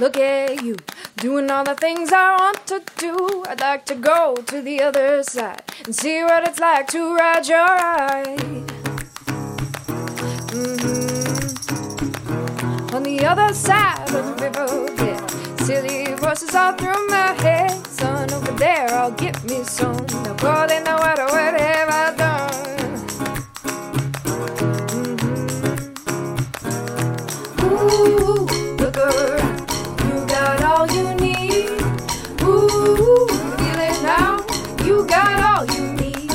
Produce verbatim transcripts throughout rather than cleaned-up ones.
Look at you, doing all the things I want to do. I'd like to go to the other side and see what it's like to ride your ride. Mm-hmm. On the other side of the river, yeah, silly voices all through my head. Son, over there, I'll get me some. Now, boy, they know what, what have I done? Mm-hmm. Ooh, look around. You got all you need. Ooh, feel it now. You got all you need.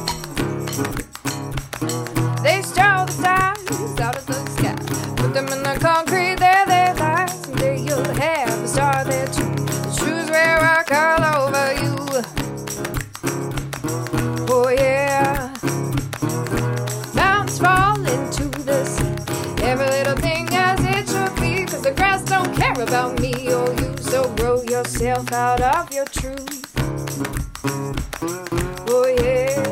They straw the stars out of the sky, put them in the concrete, there they lie. Someday you'll have a star there too. The shoes will rock all over you. Oh yeah. Mountains fall into the sea. Every little thing as it should be, 'cause the grass don't care about me or you. So grow yourself out of your truth. Oh yeah.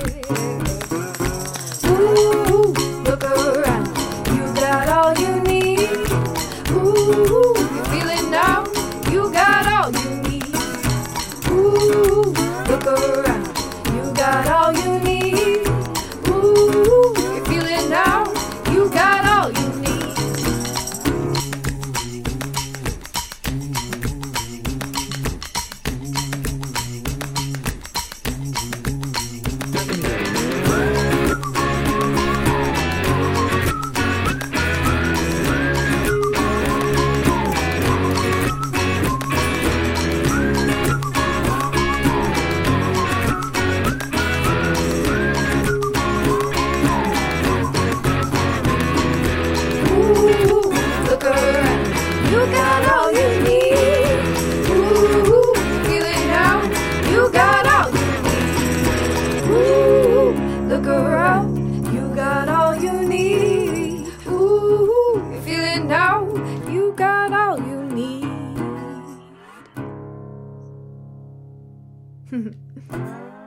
Ooh, look around. You got all you need. Ooh, you feel it now. You got all you need. Ooh, look around. You got all you need. Ooh, you feel it now. You got all you need. Look around, you got all you need. Ooh, feel it now, you got all you need. Ooh, look around, you got all you need. Ooh, you feel it now, you got all you need.